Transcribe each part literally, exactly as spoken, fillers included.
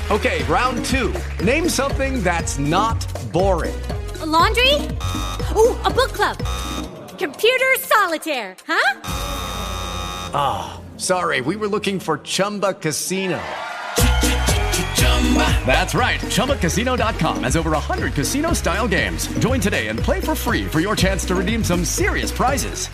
Okay, round two. Name something that's not boring. A laundry? Ooh, a book club. Computer solitaire, huh? Ah, oh, sorry, we were looking for Chumba Casino. That's right, Chumba Casino dot com has over one hundred casino-style games. Join today and play for free for your chance to redeem some serious prizes.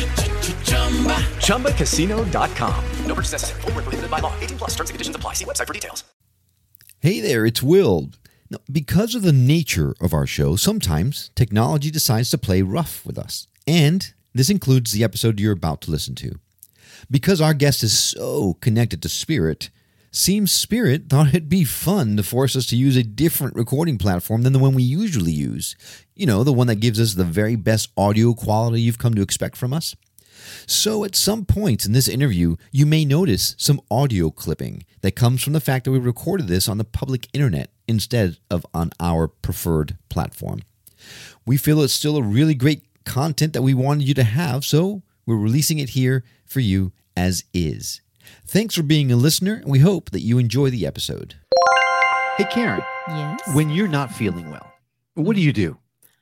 Chumba Casino dot com. No purchase necessary. Void where prohibited by law. eighteen plus terms and conditions apply. See website for details. Hey there, it's Will. Now, because of the nature of our show, sometimes technology decides to play rough with us. And this includes the episode you're about to listen to. Because our guest is so connected to Spirit, Seems Spirit thought it'd be fun to force us to use a different recording platform than the one we usually use. You know, the one that gives us the very best audio quality you've come to expect from us. So at some points in this interview, you may notice some audio clipping that comes from the fact that we recorded this on the public internet instead of on our preferred platform. We feel it's still a really great content that we wanted you to have, so we're releasing it here for you as is. Thanks for being a listener, and we hope that you enjoy the episode. Hey, Karen. Yes? When you're not feeling well, what do you do?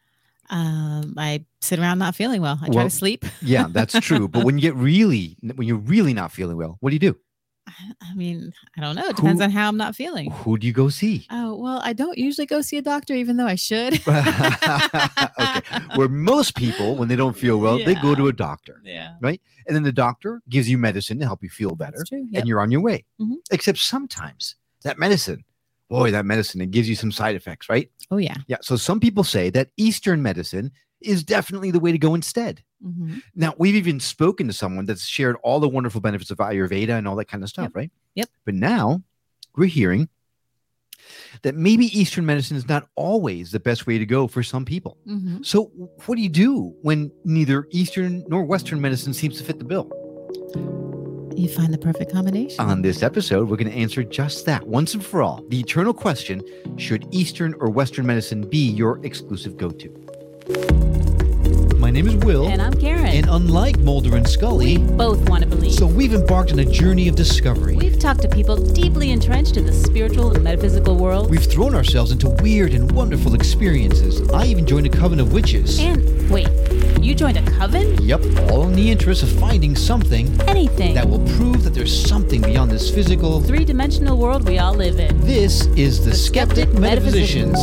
Um, I sit around not feeling well. I try Well, to sleep. Yeah, that's true. But when you get really, when you're really not feeling well, what do you do? I mean, I don't know. It depends Who- on how I'm not feeling. Who do you go see? Oh, well, I don't usually go see a doctor, even though I should. Okay. Where most people, when they don't feel well, they go Yeah. to a doctor, Yeah. right? And then the doctor gives you medicine to help you feel better, That's true. Yep. and you're on your way. Mhm. Except sometimes that medicine, boy, that medicine, it gives you some side effects, right? Oh, yeah. Yeah. So some people say that Eastern medicine is definitely the way to go instead. Mhm. Now, we've even spoken to someone that's shared all the wonderful benefits of Ayurveda and all that kind of stuff, Yep. right? Yep. But now we're hearing that maybe Eastern medicine is not always the best way to go for some people. Mhm. So what do you do when neither Eastern nor Western medicine seems to fit the bill? You find the perfect combination. On this episode, we're going to answer just that once and for all. The eternal question, should Eastern or Western medicine be your exclusive go-to? My name is Will. And I'm Karen. And unlike Mulder and Scully, we both want to believe. so we've embarked on a journey of discovery. We've talked to people deeply entrenched in the spiritual and metaphysical world. We've thrown ourselves into weird and wonderful experiences. I even joined a coven of witches. And wait, you joined a coven? Yep, all in the interest of finding something Anything. that will prove that there's something beyond this physical. Three-dimensional world we all live in. This is the, The Skeptic, Skeptic Metaphysicians.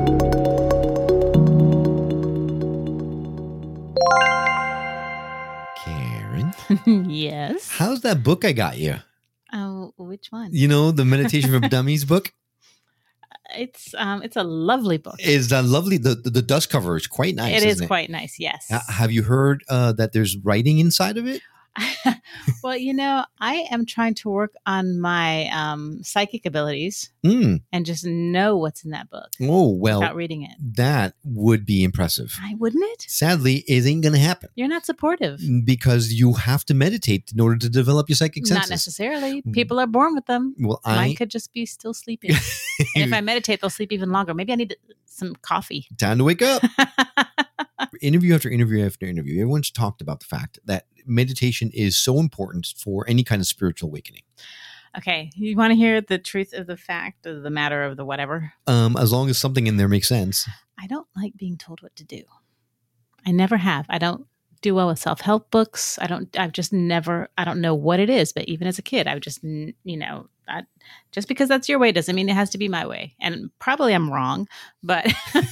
Karen, Yes. how's that book I got you? Oh, which one? You know, the Meditation for Dummies book It's um, it's a lovely book. is uh, lovely. The, the the dust cover is quite nice. It is isn't quite nice. Yes. Uh, have you heard uh, that there's writing inside of it? Well, you know, I am trying to work on my um, psychic abilities Mm. and just know what's in that book Oh, well, without reading it. that would be impressive. I wouldn't it? Sadly, it ain't going to happen You're not supportive. because you have to meditate in order to develop your psychic senses. Not necessarily. People are born with them. Well, Mine I could just be still sleeping. And if I meditate, they'll sleep even longer. Maybe I need some coffee. time to wake up. Interview after interview after interview, everyone's talked about the fact that meditation is so important for any kind of spiritual awakening. Okay. You want to hear the truth of the fact of the matter of the whatever? Um, as long as something in there makes sense. I don't like being told what to do. I never have. I don't do well with self-help books. I don't, I've just never, I don't know what it is, but even as a kid, I would just, n- you know, I, just because that's your way doesn't mean it has to be my way. And probably I'm wrong, but,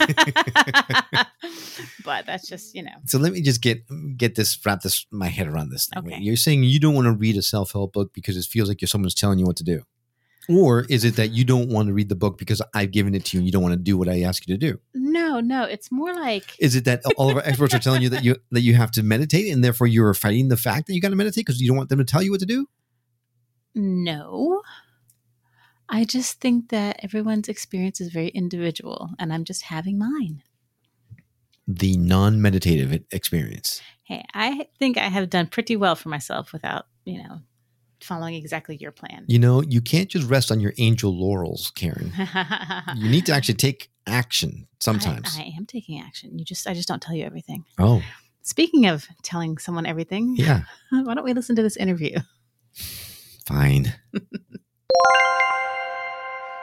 but that's just, you know, So let me just get get this wrap this my head around this thing. Okay. You're saying you don't want to read a self-help book because it feels like you're someone's telling you what to do. Or is it that you don't want to read the book because I've given it to you and you don't want to do what I ask you to do? no, no, it's more like, Is it that all of our experts are telling you that you that you have to meditate and therefore you're fighting the fact that you got to meditate because you don't want them to tell you what to do? no. I just think that everyone's experience is very individual and I'm just having mine. The non-meditative experience. Hey, I think I have done pretty well for myself without, you know, following exactly your plan. You know, you can't just rest on your angel laurels, Karen. You need to actually take action sometimes. I, I am taking action. You just, I just don't tell you everything. Oh, Speaking of telling someone everything, yeah. why don't we listen to this interview? Fine.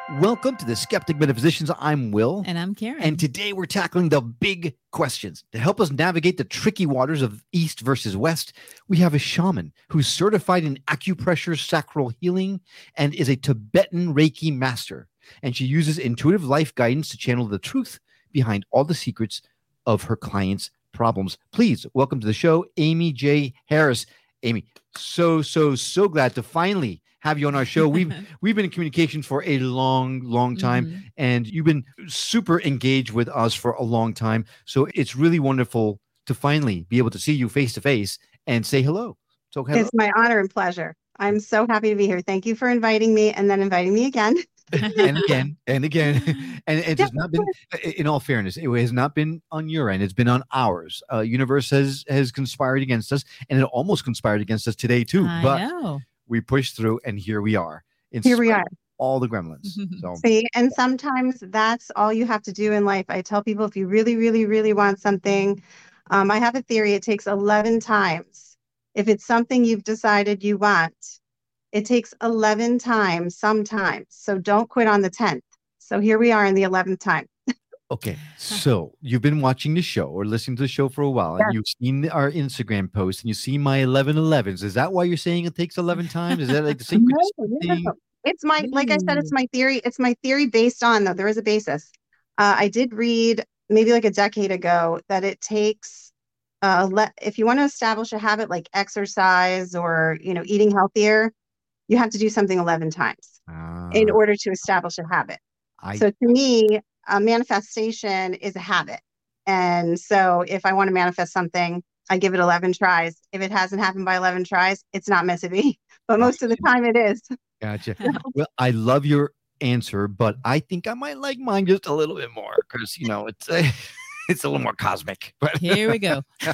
Welcome to the Skeptic Metaphysicians. I'm Will. And I'm Karen. And today we're tackling the big questions. To help us navigate the tricky waters of East versus West, we have a shaman who's certified in acupressure sacral healing and is a Tibetan Reiki master. And she uses intuitive life guidance to channel the truth behind all the secrets of her clients' problems. Please welcome to the show, Amy J. Harris. Amy, so, so, so glad to finally have you on our show. We've we've been in communication for a long, long time, mm-hmm. and you've been super engaged with us for a long time. So it's really wonderful to finally be able to see you face to face and say hello. So hello. It's my honor and pleasure. I'm so happy to be here. Thank you for inviting me and then inviting me again. and again, and again. And it has not been, in all fairness, it has not been on your end. It's been on ours. Uh, universe has has conspired against us, and it almost conspired against us today too. I but know. We pushed through, and here we are. Here we are. All the gremlins. So. See, and sometimes that's all you have to do in life. I tell people, if you really, really, really want something, um, I have a theory. It takes eleven times. If it's something you've decided you want, it takes eleven times sometimes. So don't quit on the tenth. So here we are in the eleventh time. Okay, so you've been watching the show or listening to the show for a while, and yes. You've seen our Instagram post, and you see my eleven elevens. Is that why you're saying it takes eleven times? Is that like the secret? No, no. It's my, like I said, it's my theory. It's my theory based on, though, there is a basis. Uh, I did read maybe like a decade ago that it takes, uh, le- if you want to establish a habit like exercise or, you know, eating healthier, you have to do something eleven times uh, in order to establish a habit. I, so to me, a manifestation is a habit. And so if I want to manifest something, I give it eleven tries. If it hasn't happened by eleven tries, it's not meant to be. But most of the time it is. Gotcha. Well, I love your answer, but I think I might like mine just a little bit more because, you know, it's a, it's a little more cosmic. But here we go. All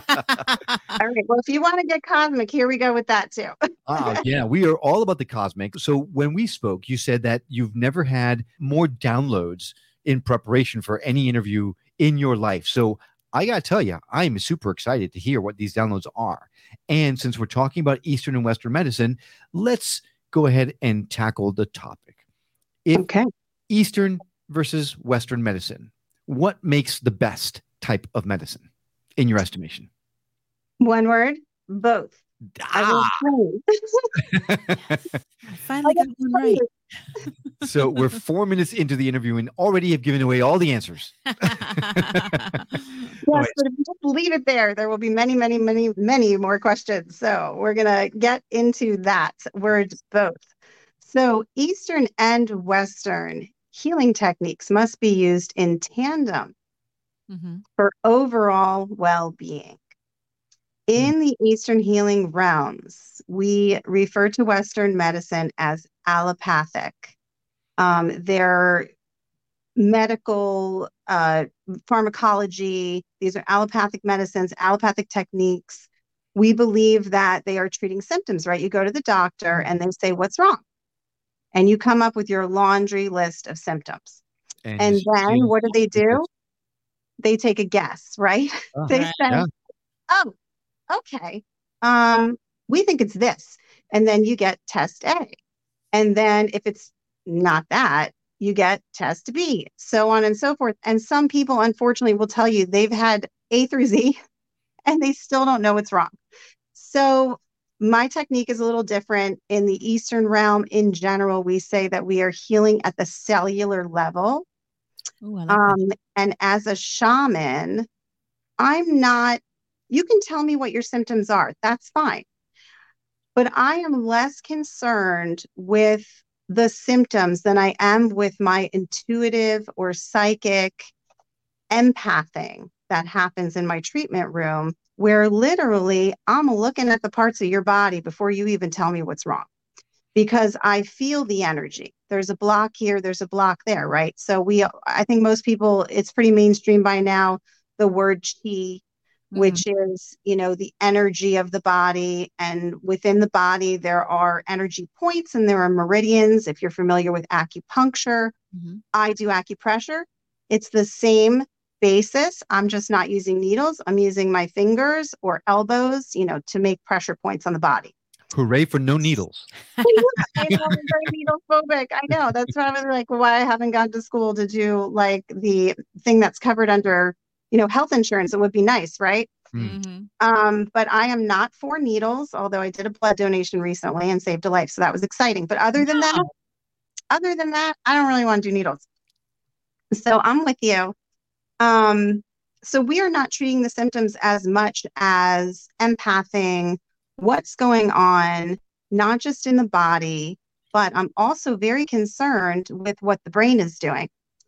right. Well, if you want to get cosmic, here we go with that too. Oh, yeah. We are all about the cosmic. So when we spoke, you said that you've never had more downloads in preparation for any interview in your life. So I got to tell you, I'm super excited to hear what these downloads are. And since we're talking about Eastern and Western medicine, let's go ahead and tackle the topic. If okay. Eastern versus Western medicine, what makes the best type of medicine in your estimation? One word, both. Ah. I finally got one right. So we're four minutes into the interview and already have given away all the answers. Yes, but if you just leave it there, there will be many, many, many, many more questions. So we're going to get into that word, both. So Eastern and Western healing techniques must be used in tandem mm-hmm. for overall well-being. In the Eastern healing realms, we refer to Western medicine as allopathic. Um, their medical uh, pharmacology, these are allopathic medicines, allopathic techniques. We believe that they are treating symptoms, right? You go to the doctor and they say, what's wrong? And you come up with your laundry list of symptoms. And, and then what do they do? They take a guess, right? Oh, they say, yeah. oh, okay, um, we think it's this. And then you get test A. And then if it's not that, you get test B, so on and so forth. And some people, unfortunately, will tell you they've had A through Z and they still don't know what's wrong. So my technique is a little different. In the Eastern realm, in general, we say that we are healing at the cellular level. Ooh, I like um, that. And as a shaman, I'm not, you can tell me what your symptoms are. That's fine. But I am less concerned with the symptoms than I am with my intuitive or psychic empathing that happens in my treatment room, where literally I'm looking at the parts of your body before you even tell me what's wrong, because I feel the energy. There's a block here, there's a block there, right? So we, I think most people, it's pretty mainstream by now, the word chi, which is, you know, the energy of the body. And within the body, there are energy points and there are meridians. If you're familiar with acupuncture, mm-hmm. I do acupressure. It's the same basis. I'm just not using needles. I'm using my fingers or elbows, you know, to make pressure points on the body. Hooray for no needles. I know, I'm very needle phobic. I know. That's why I was like, why I haven't gone to school to do like the thing that's covered under, you know, health insurance. It would be nice, right? Mm-hmm. Um, but I am not for needles, although I did a blood donation recently and saved a life. So that was exciting. But other than that, other than that, I don't really want to do needles. So I'm with you. Um, so we are not treating the symptoms as much as empathing what's going on, not just in the body, but I'm also very concerned with what the brain is doing.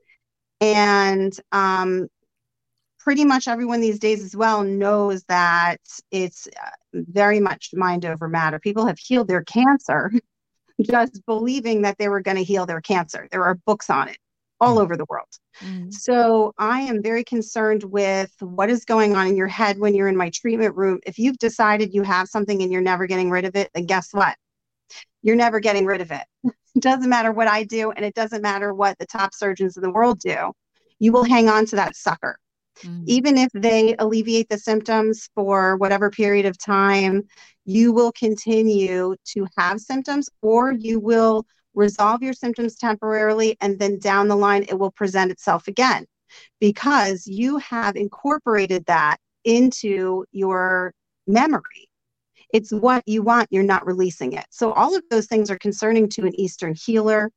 And um, pretty much everyone these days as well knows that it's very much mind over matter. People have healed their cancer just believing that they were going to heal their cancer. There are books on it all over the world. Mm. So I am very concerned with what is going on in your head when you're in my treatment room. If you've decided you have something and you're never getting rid of it, then guess what? You're never getting rid of it. It doesn't matter what I do, and it doesn't matter what the top surgeons in the world do. You will hang on to that sucker. Mm. Even if they alleviate the symptoms for whatever period of time, you will continue to have symptoms, or you will resolve your symptoms temporarily, and then down the line, it will present itself again because you have incorporated that into your memory. It's what you want. You're not releasing it. So all of those things are concerning to an Eastern healer.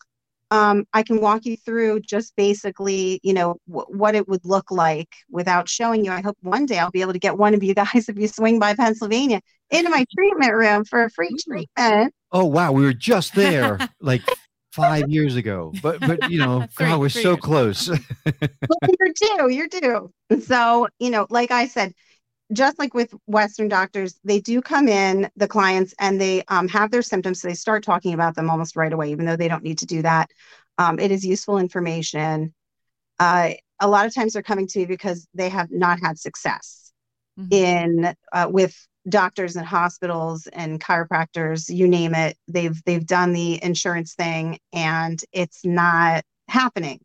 Um, I can walk you through just basically, you know, w- what it would look like without showing you. I hope one day I'll be able to get one of you guys, if you swing by Pennsylvania, into my treatment room for a free treatment. Oh, wow. We were just there like five years ago. But, but you know, Three, God, we're three so years. close. Well, you're due. You're due. So, you know, like I said, just like with Western doctors, they do come in, the clients, and they um, have their symptoms. So they start talking about them almost right away, even though they don't need to do that. Um, it is useful information. Uh, a lot of times they're coming to me because they have not had success mm-hmm. in uh, with doctors and hospitals and chiropractors, you name it. They've they've done the insurance thing and it's not happening.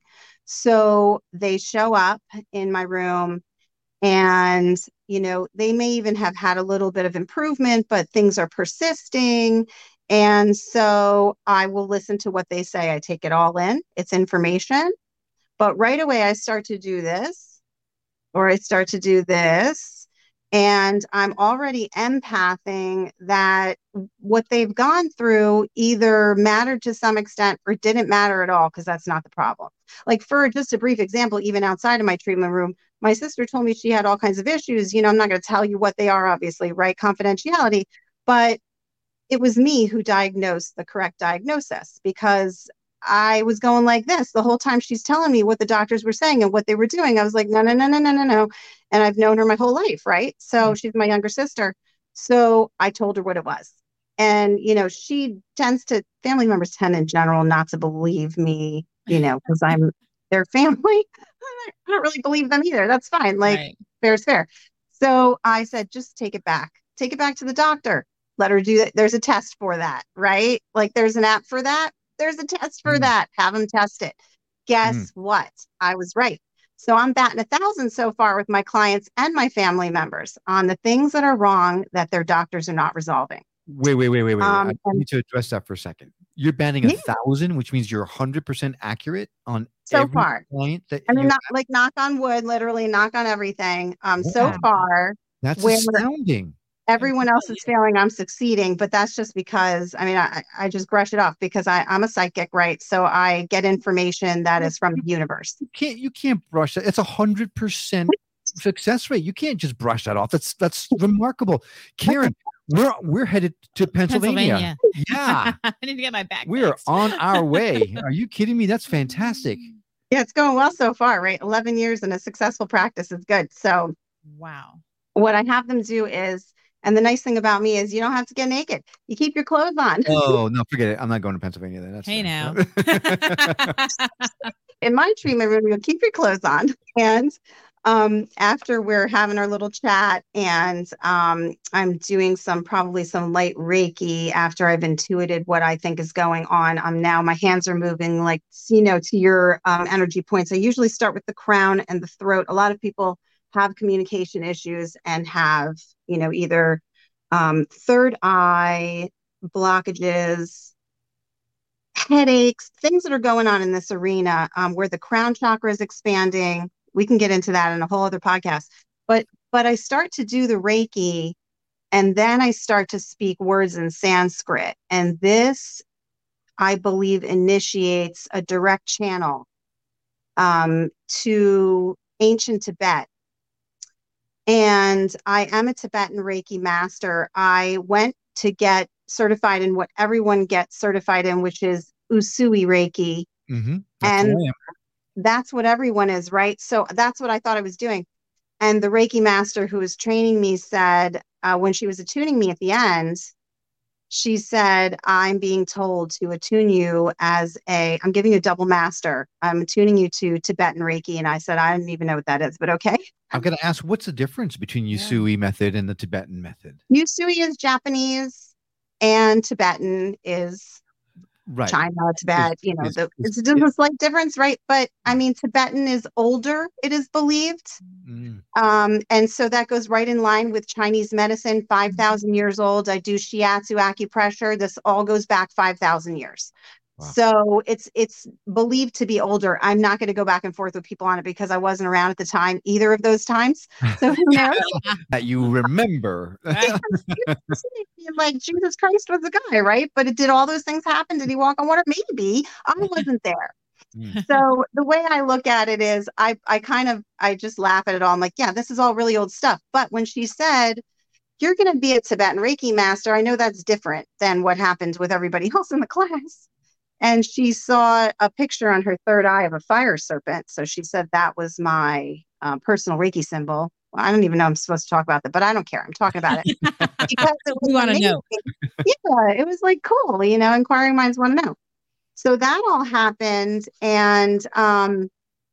So they show up in my room. And, you know, they may even have had a little bit of improvement, but things are persisting. And so I will listen to what they say. I take it all in. It's information. But right away, I start to do this, or I start to do this. And I'm already empathing that what they've gone through either mattered to some extent or didn't matter at all, because that's not the problem. Like for just a brief example, even outside of my treatment room, my sister told me she had all kinds of issues. You know, I'm not going to tell you what they are, obviously, right? Confidentiality. But it was me who diagnosed the correct diagnosis, because I was going like this the whole time she's telling me what the doctors were saying and what they were doing. I was like, no, no, no, no, no, no, no. And I've known her my whole life, right? So mm-hmm. she's my younger sister. So I told her what it was. And, you know, she tends to, family members tend in general not to believe me, you know, because I'm their family. I don't really believe them either. That's fine. Like, right. Fair is fair. So I said, just take it back. Take it back to the doctor. Let her do that. There's a test for that, right? Like there's an app for that. There's a test for mm. that. Have them test it. Guess mm. what? I was right. So I'm batting a thousand so far with my clients and my family members on the things that are wrong that their doctors are not resolving. Wait, wait, wait, wait, wait. Um, I need to address that for a second. You're batting a yeah. thousand, which means you're one hundred percent accurate on so every far. client that I mean, you not, like knock on wood, literally knock on everything. Um, yeah. So far, that's where astounding. Everyone else is failing, I'm succeeding, but that's just because, I mean, I, I just brush it off because I, I'm a psychic, right? So I get information that is from the universe. You can't, you can't brush that. It's a hundred percent success rate. You can't just brush that off. That's, that's remarkable. Karen, we're, we're headed to Pennsylvania. Pennsylvania. Yeah. I need to get my back. We are on our way. Are you kidding me? That's fantastic. Yeah, it's going well so far, right? eleven years in a successful practice is good. So wow. What I have them do is, and the nice thing about me is you don't have to get naked. You keep your clothes on. Oh, no, forget it. I'm not going to Pennsylvania then. That's hey now. In my treatment room, you'll keep your clothes on. And um, after we're having our little chat and um, I'm doing some, probably some light Reiki after I've intuited what I think is going on. Um, now my hands are moving like, you know, to your um, energy points. I usually start with the crown and the throat. A lot of people have communication issues and have, you know, either um, third eye blockages, headaches, things that are going on in this arena, um, where the crown chakra is expanding. We can get into that in a whole other podcast. But but I start to do the Reiki, and then I start to speak words in Sanskrit. And this, I believe, initiates a direct channel um, to ancient Tibet. And I am a Tibetan Reiki master. I went to get certified in what everyone gets certified in, which is Usui Reiki. Mm-hmm. That's and that's what everyone is, right? So that's what I thought I was doing. And the Reiki master who was training me said, uh, when she was attuning me at the end, she said, I'm being told to attune you as a, I'm giving you a double master. I'm attuning you to Tibetan Reiki. And I said, I don't even know what that is, but okay. I'm going to ask, what's the difference between Usui yeah. method and the Tibetan method? Usui is Japanese and Tibetan is right. China, Tibet, it's, you know, it's, the, it's, it's just a slight difference, right? But I mean, Tibetan is older, it is believed. Mm. Um, and so that goes right in line with Chinese medicine, five thousand years old. I do shiatsu acupressure. This all goes back five thousand years. Wow. So it's it's believed to be older. I'm not going to go back and forth with people on it because I wasn't around at the time, either of those times. So who knows? That you remember. Like Jesus Christ was the guy, right? But it did all those things happen? Did he walk on water? Maybe. I wasn't there. So the way I look at it is I, I kind of, I just laugh at it all. I'm like, yeah, this is all really old stuff. But when she said, you're going to be a Tibetan Reiki master, I know that's different than what happened with everybody else in the class. And she saw a picture on her third eye of a fire serpent. So she said that was my um, personal Reiki symbol. Well, I don't even know I'm supposed to talk about that, but I don't care. I'm talking about it. Because it was we want to know. Yeah, it was like cool, you know, inquiring minds want to know. So that all happened. And um,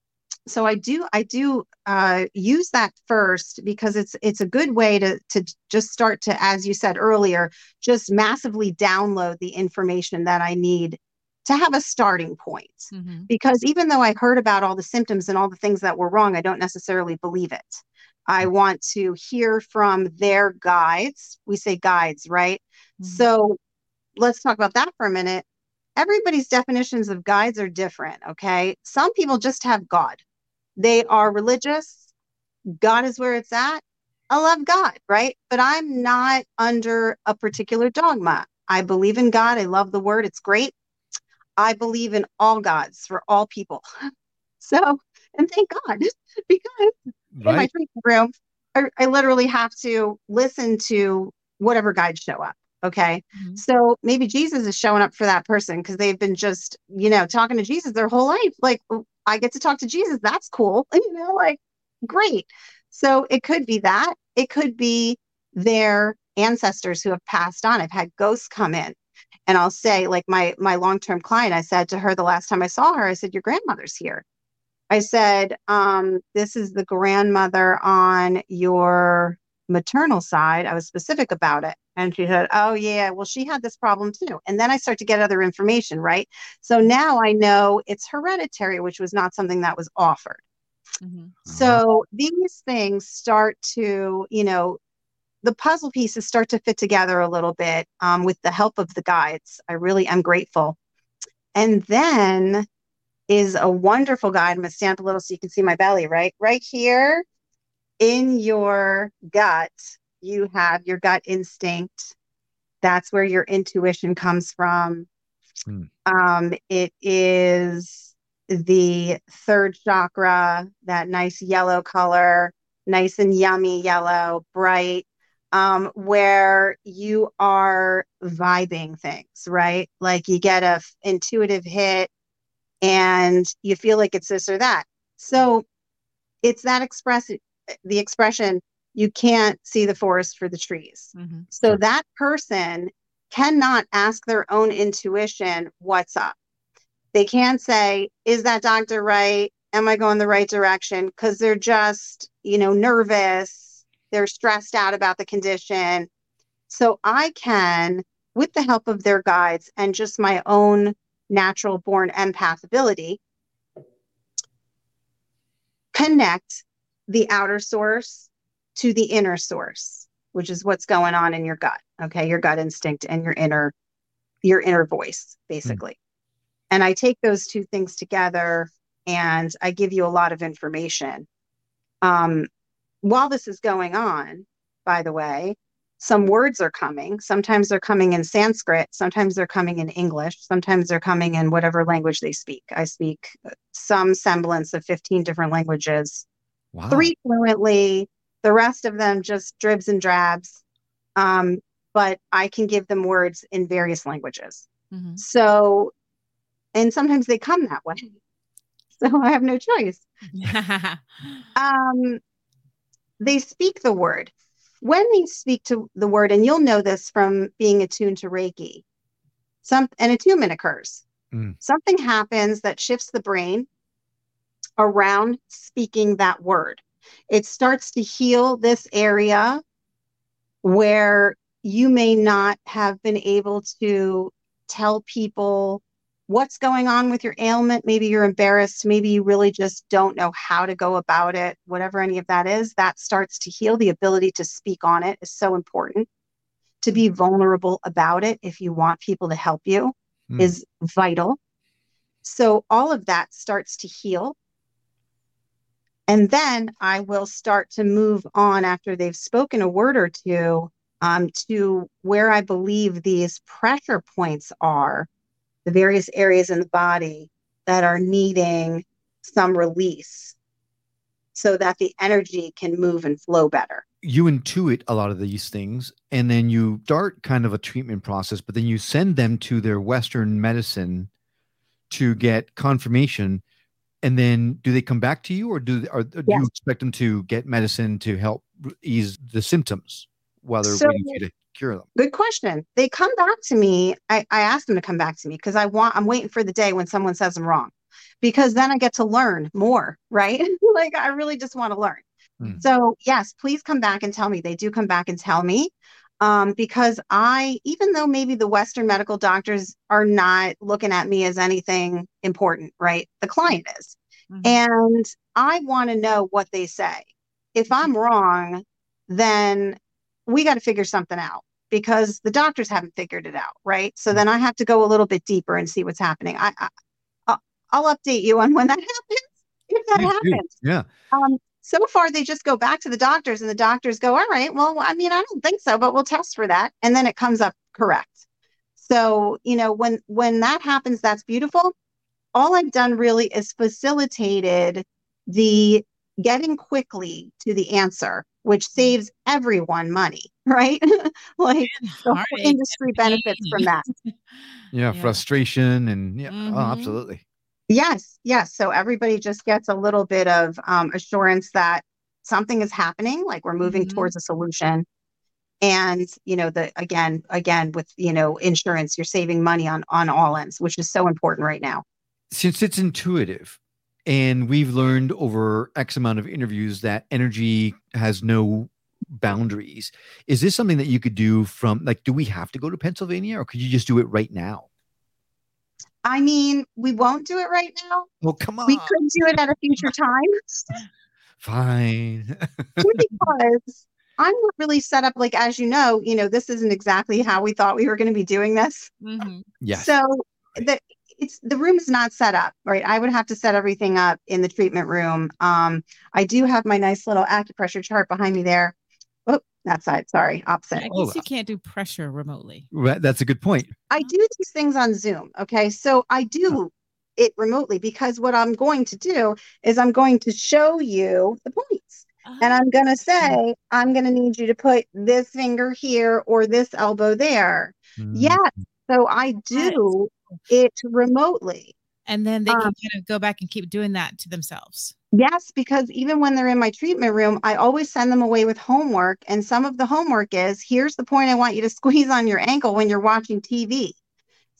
so I do I do uh, use that first because it's it's a good way to to just start to, as you said earlier, just massively download the information that I need to have a starting point. Mm-hmm. Because even though I heard about all the symptoms and all the things that were wrong, I don't necessarily believe it. I want to hear from their guides. We say guides, right? Mm-hmm. So let's talk about that for a minute. Everybody's definitions of guides are different, okay? Some people just have God. They are religious. God is where it's at. I love God, right? But I'm not under a particular dogma. I believe in God. I love the word. It's great. I believe in all gods for all people. So, and thank God, because right. in my treatment room, I, I literally have to listen to whatever guides show up. Okay. Mm-hmm. So maybe Jesus is showing up for that person because they've been just, you know, talking to Jesus their whole life. Like, I get to talk to Jesus. That's cool. You know, like, great. So it could be that. It could be their ancestors who have passed on. I've had ghosts come in. And I'll say, like my my long-term client, I said to her the last time I saw her, I said, your grandmother's here. I said, um, this is the grandmother on your maternal side. I was specific about it. And she said, oh, yeah, well, she had this problem, too. And then I start to get other information. Right. So now I know it's hereditary, which was not something that was offered. Mm-hmm. So these things start to, you know, the puzzle pieces start to fit together a little bit um, with the help of the guides. I really am grateful. And then is a wonderful guide. I'm going to stand up a little so you can see my belly, right? Right here in your gut, you have your gut instinct. That's where your intuition comes from. Mm. Um, it is the third chakra, that nice yellow color, nice and yummy yellow, bright. Um, where you are vibing things, right? Like you get a f- intuitive hit and you feel like it's this or that. So it's that express, the expression, you can't see the forest for the trees. Mm-hmm. So sure. That person cannot ask their own intuition, what's up? They can't say, is that doctor right? Am I going the right direction? Because they're just, you know, nervous. They're stressed out about the condition. So I can, with the help of their guides and just my own natural born empath ability, connect the outer source to the inner source. which is what's going on in your gut. Okay. Your gut instinct and your inner, your inner voice, basically. Mm. And I take those two things together and I give you a lot of information. Um, while this is going on, by the way, some words are coming. Sometimes they're coming in Sanskrit. Sometimes they're coming in English. Sometimes they're coming in whatever language they speak. I speak some semblance of fifteen different languages, wow. Three fluently, the rest of them just dribs and drabs. Um, but I can give them words in various languages. Mm-hmm. So, and sometimes they come that way. So I have no choice. um, they speak the word. When they speak to the word, and you'll know this from being attuned to Reiki, some an attunement occurs. Mm. Something happens that shifts the brain around speaking that word. It starts to heal this area where you may not have been able to tell people what's going on with your ailment. Maybe you're embarrassed. Maybe you really just don't know how to go about it. Whatever any of that is, that starts to heal. The ability to speak on it is so important. To be vulnerable about it, if you want people to help you, mm. is vital. So all of that starts to heal. And then I will start to move on after they've spoken a word or two um, to where I believe these pressure points are, the various areas in the body that are needing some release so that the energy can move and flow better. You intuit a lot of these things, and then you start kind of a treatment process, but then you send them to their Western medicine to get confirmation. And then do they come back to you, or do, or do yes. you expect them to get medicine to help ease the symptoms while they're so, waiting for you to cure them? Good question. They come back to me. I, I asked them to come back to me because I want, I'm waiting for the day when someone says I'm wrong, because then I get to learn more, right? Like I really just want to learn. Hmm. So yes, please come back and tell me. They do come back and tell me um, because I, even though maybe the Western medical doctors are not looking at me as anything important, right? The client is. Mm-hmm. And I want to know what they say. If I'm wrong, then we got to figure something out, because the doctors haven't figured it out, right? So then I have to go a little bit deeper and see what's happening. I, I I'll, I'll update you on when that happens, if that Please happens. Do. Yeah. Um. So far, they just go back to the doctors, and the doctors go, "All right, well, I mean, I don't think so, but we'll test for that," and then it comes up correct. So you know, when when that happens, that's beautiful. All I've done really is facilitated the getting quickly to the answer, which saves everyone money, right? Like the whole industry benefits from that. Yeah, yeah. Frustration and yeah, mm-hmm. oh, absolutely. Yes, yes. So everybody just gets a little bit of um, assurance that something is happening, like we're moving mm-hmm. towards a solution. And, you know, the again, again, with, you know, insurance, you're saving money on on all ends, which is so important right now. Since it's intuitive, and we've learned over X amount of interviews that energy has no boundaries, is this something that you could do from, like, do we have to go to Pennsylvania, or could you just do it right now? I mean, we won't do it right now. Well, come on. We could do it at a future time. Fine. Because I'm not really set up, like, as you know, you know, this isn't exactly how we thought we were going to be doing this. Mm-hmm. Yes. So the It's the room is not set up, right? I would have to set everything up in the treatment room. Um, I do have my nice little acupressure chart behind me there. Oh, that side. Sorry, opposite. I guess you can't do pressure remotely. Right, that's a good point. I do these things on Zoom. Okay, so I do it remotely because what I'm going to do is I'm going to show you the points. Oh. And I'm going to say, I'm going to need you to put this finger here or this elbow there. Mm. Yes. So I do it remotely. And then they can um, kind of go back and keep doing that to themselves. Yes, because even when they're in my treatment room, I always send them away with homework. And some of the homework is, here's the point I want you to squeeze on your ankle when you're watching T V.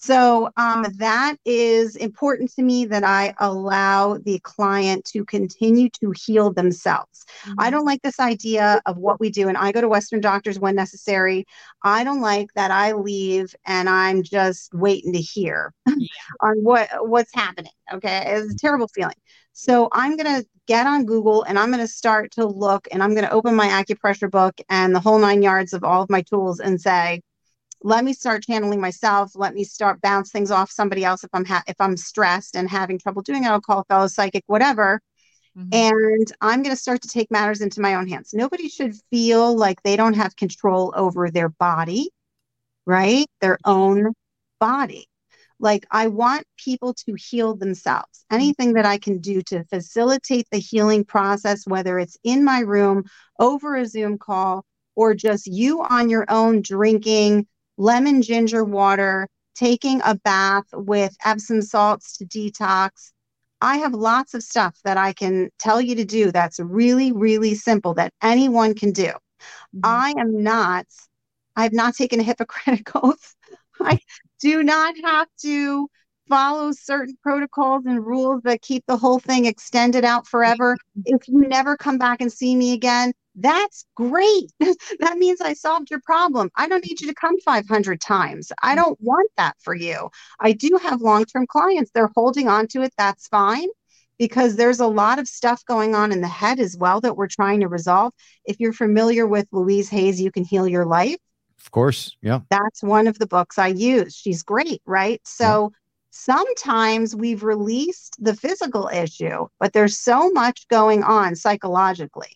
So um, that is important to me, that I allow the client to continue to heal themselves. Mm-hmm. I don't like this idea of what we do. And I go to Western doctors when necessary. I don't like that I leave and I'm just waiting to hear yeah. on what what's happening. Okay. It's a terrible feeling. So I'm going to get on Google and I'm going to start to look, and I'm going to open my acupressure book and the whole nine yards of all of my tools and say, let me start channeling myself. Let me start bounce things off somebody else. If I'm ha- if I'm stressed and having trouble doing it, I'll call a fellow psychic, whatever. Mm-hmm. And I'm going to start to take matters into my own hands. Nobody should feel like they don't have control over their body, right? Their own body. Like, I want people to heal themselves. Anything that I can do to facilitate the healing process, whether it's in my room, over a Zoom call, or just you on your own drinking lemon ginger water, taking a bath with Epsom salts to detox. I have lots of stuff that I can tell you to do that's really, really simple that anyone can do. Mm-hmm. I am not, I have not taken a Hippocratic oath. I do not have to follow certain protocols and rules that keep the whole thing extended out forever. If you never come back and see me again, that's great. That means I solved your problem. I don't need you to come five hundred times. I don't want that for you. I do have long-term clients. They're holding on to it. That's fine, because there's a lot of stuff going on in the head as well that we're trying to resolve. If you're familiar with Louise Hay's You Can Heal Your Life. Of course. Yeah. That's one of the books I use. She's great, right? So yeah. Sometimes we've released the physical issue, but there's so much going on psychologically.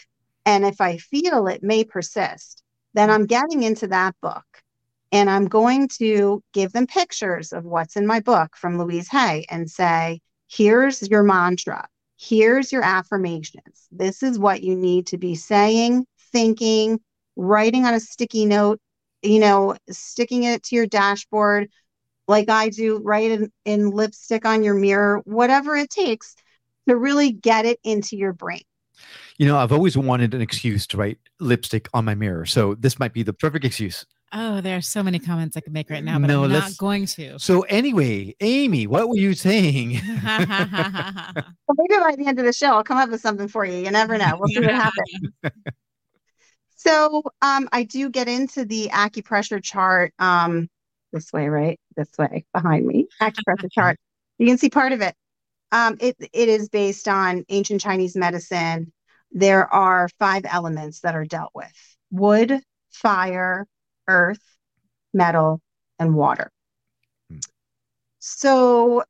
And if I feel it may persist, then I'm getting into that book and I'm going to give them pictures of what's in my book from Louise Hay and say, here's your mantra. Here's your affirmations. This is what you need to be saying, thinking, writing on a sticky note, you know, sticking it to your dashboard like I do, write in, in lipstick on your mirror, whatever it takes to really get it into your brain. You know, I've always wanted an excuse to write lipstick on my mirror. So this might be the perfect excuse. Oh, there are so many comments I could make right now, but no, I'm not going to. So anyway, Amy, what were you saying? Well, maybe by the end of the show, I'll come up with something for you. You never know. We'll see what happens. So um, I do get into the acupressure chart um, this way, right? This way, behind me. Acupressure chart. You can see part of it. Um, it. It is based on ancient Chinese medicine. There are five elements that are dealt with: wood, fire, earth, metal, and water. Hmm. So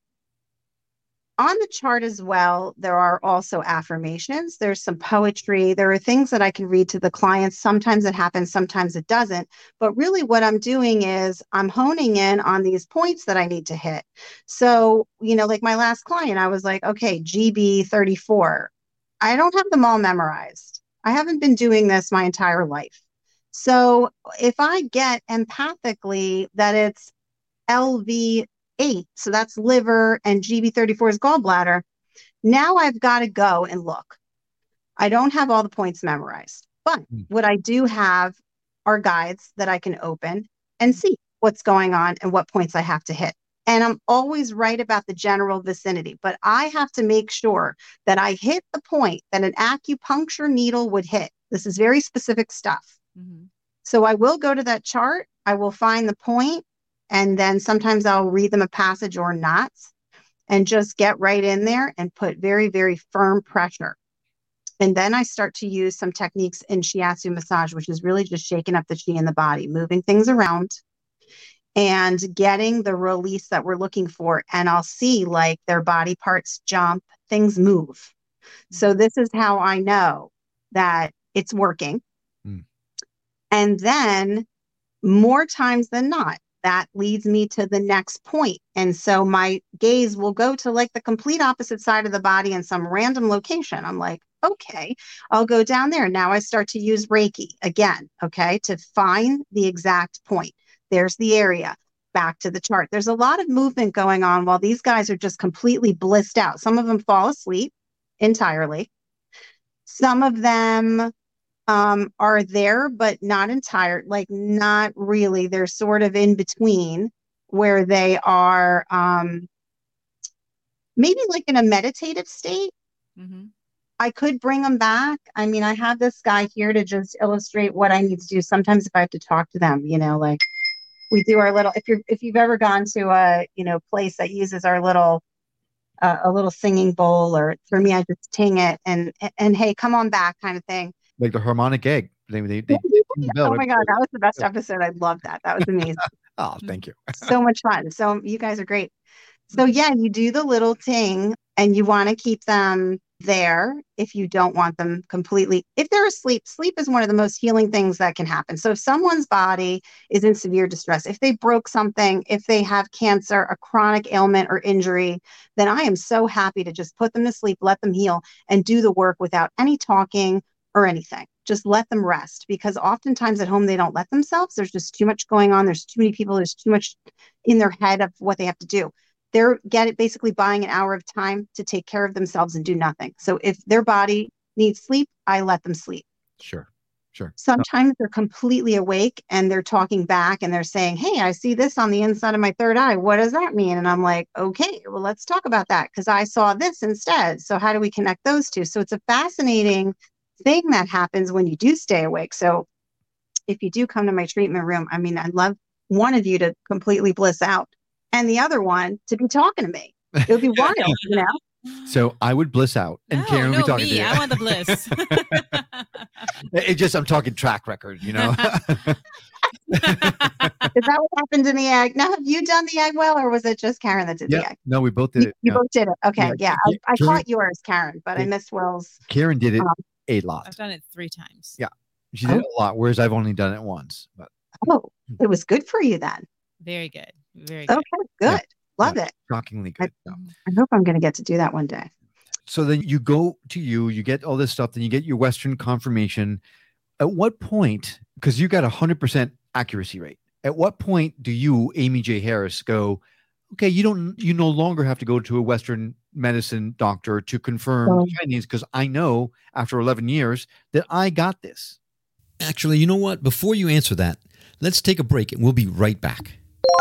on the chart as well, there are also affirmations. There's some poetry. There are things that I can read to the clients. Sometimes it happens, sometimes it doesn't. But really what I'm doing is I'm honing in on these points that I need to hit. So, you know, like my last client, I was like, okay, G B thirty-four. I don't have them all memorized. I haven't been doing this my entire life. So if I get empathically that it's L V eight, so that's liver, and G B thirty-four is gallbladder, now I've got to go and look. I don't have all the points memorized, but mm. what I do have are guides that I can open and see what's going on and what points I have to hit. And I'm always right about the general vicinity, but I have to make sure that I hit the point that an acupuncture needle would hit. This is very specific stuff. Mm-hmm. So I will go to that chart. I will find the point, and then sometimes I'll read them a passage or not, and just get right in there and put very, very firm pressure. And then I start to use some techniques in shiatsu massage, which is really just shaking up the chi in the body, moving things around and getting the release that we're looking for. And I'll see like their body parts jump, things move. So this is how I know that it's working. Mm. And then more times than not, that leads me to the next point. And so my gaze will go to like the complete opposite side of the body in some random location. I'm like, okay, I'll go down there. Now I start to use Reiki again, okay, to find the exact point. There's the area. Back to the chart. There's a lot of movement going on while these guys are just completely blissed out. Some of them fall asleep entirely. Some of them um, are there, but not entire, like not really. They're sort of in between, where they are um, maybe like in a meditative state. Mm-hmm. I could bring them back. I mean, I have this guy here to just illustrate what I need to do. Sometimes if I have to talk to them, you know, like we do our little, if you're, if you've ever gone to a, you know, place that uses our little, uh, a little singing bowl, or for me, I just ting it and, and, and hey, come on back kind of thing. Like the harmonic egg. They, they, they, oh my God, that was the best episode. I loved that. That was amazing. Oh, thank you. So much fun. So you guys are great. So yeah, you do the little ting and you want to keep them there if you don't want them completely. If they're asleep, sleep is one of the most healing things that can happen. So if someone's body is in severe distress, if they broke something, if they have cancer, a chronic ailment or injury, then I am so happy to just put them to sleep, let them heal, and do the work without any talking or anything. Just let them rest, because oftentimes at home they don't let themselves. There's just too much going on. There's too many people. There's too much in their head of what they have to do. They're get it basically buying an hour of time to take care of themselves and do nothing. So if their body needs sleep, I let them sleep. Sure, sure. Sometimes they're completely awake and they're talking back and they're saying, hey, I see this on the inside of my third eye. What does that mean? And I'm like, okay, well, let's talk about that, because I saw this instead. So how do we connect those two? So it's a fascinating thing that happens when you do stay awake. So if you do come to my treatment room, I mean, I'd love one of you to completely bliss out and the other one to be talking to me. It would be wild, you know? So I would bliss out, and no, Karen no, would be talking me. to you. I want the bliss. It just, I'm talking track record, you know? Is that what happened in the egg? Now, have you done the egg well, or was it just Karen that did yeah, the egg? no, we both did you, it. You yeah. both did it. Okay, yeah. yeah. I, I Karen, caught yours, Karen, but I missed Will's. Karen did it um, a lot. I've done it three times. Yeah, she did oh. it a lot, whereas I've only done it once. But oh, it was good for you then. Very good. Very good. Okay, good. Yeah. Love yeah, it. Shockingly good. I, I hope I'm going to get to do that one day. So then you go to you, you get all this stuff, then you get your Western confirmation. At what point, because you got a hundred percent accuracy rate, at what point do you, Amy J. Harris, go, okay, you don't, you no longer have to go to a Western medicine doctor to confirm Oh. Chinese, because I know after eleven years that I got this. Actually, you know what? Before you answer that, let's take a break and we'll be right back.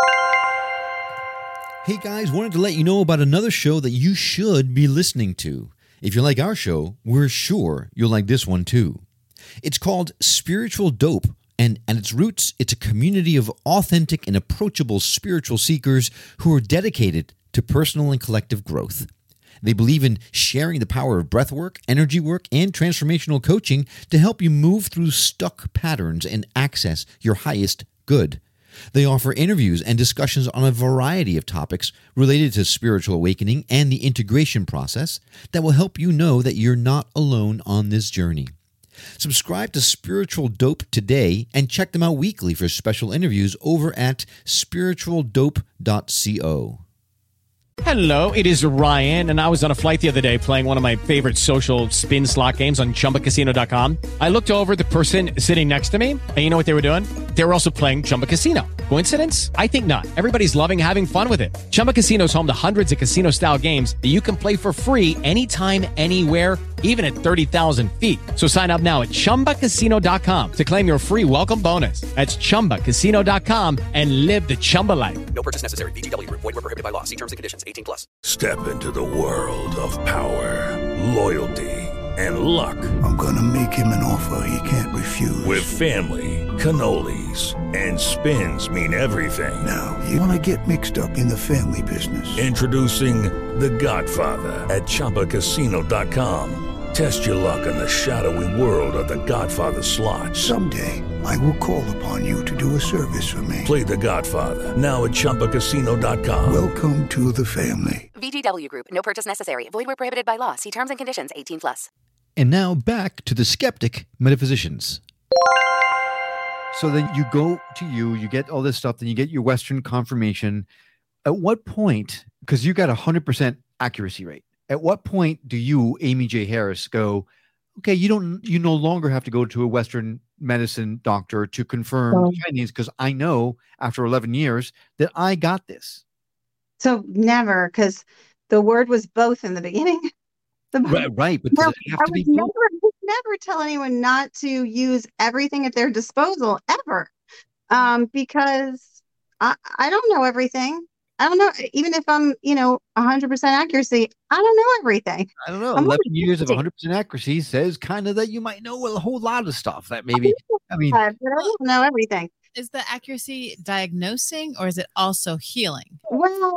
Hey guys, wanted to let you know about another show that you should be listening to. If you like our show, we're sure you'll like this one too. It's called Spiritual Dope, and at its roots, it's a community of authentic and approachable spiritual seekers who are dedicated to personal and collective growth. They believe in sharing the power of breath work, energy work, and transformational coaching to help you move through stuck patterns and access your highest good. They offer interviews and discussions on a variety of topics related to spiritual awakening and the integration process that will help you know that you're not alone on this journey. Subscribe to Spiritual Dope today and check them out weekly for special interviews over at spiritual dope dot co. Hello, it is Ryan, and I was on a flight the other day playing one of my favorite social spin slot games on chumba casino dot com. I looked over at the person sitting next to me, and you know what they were doing? They were also playing Chumba Casino. Coincidence? I think not. Everybody's loving having fun with it. Chumba Casino is home to hundreds of casino-style games that you can play for free anytime, anywhere, even at thirty thousand feet. So sign up now at chumba casino dot com to claim your free welcome bonus. That's chumba casino dot com and live the Chumba life. No purchase necessary. V G W. Void where prohibited by law. See terms and conditions. eighteen plus. Step into the world of power, loyalty, and luck. I'm gonna make him an offer he can't refuse. With family, cannolis, and spins mean everything. Now, you wanna get mixed up in the family business. Introducing The Godfather at chumba casino dot com. Test your luck in the shadowy world of The Godfather slot. Someday, I will call upon you to do a service for me. Play The Godfather now at chumba casino dot com. Welcome to the family. V G W Group. No purchase necessary. Void where prohibited by law. See terms and conditions. eighteen plus. And now back to the skeptic metaphysicians. So then you go to you, you get all this stuff, then you get your Western confirmation. At what point, because you got a hundred percent accuracy rate, at what point do you, Amy J. Harris, go, okay, you don't, you no longer have to go to a Western medicine doctor to confirm Oh. Chinese, because I know after eleven years that I got this. So never, because the word was both in the beginning. The, Right, right, but no, does it have I to would be never, both? I would never tell anyone not to use everything at their disposal ever, um, because I, I don't know everything. I don't know. Even if I'm, you know, one hundred percent accuracy, I don't know everything. I don't know. I'm eleven only years of fifty. one hundred percent accuracy says kind of that you might know a whole lot of stuff that maybe, I mean, Uh, but I don't know everything. Is the accuracy diagnosing or is it also healing? Well,